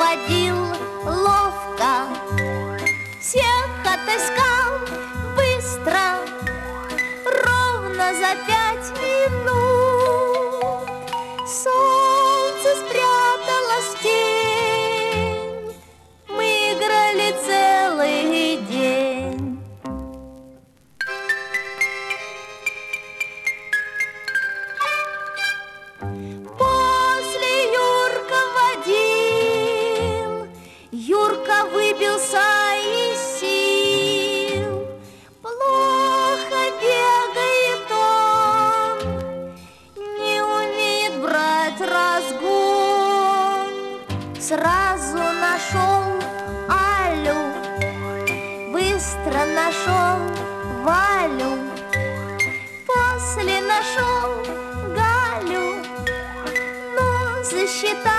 ходил ловко, всех отыскал быстро, ровно за 5 минут. Солнце спряталось в тень, мы играли целый день. После Юрка водил, Юрка выбился из сил. Плохо бегает он, не умеет брать разгон. Сразу нашел Алю, быстро нашел Валю, после нашел Галю, но засчитал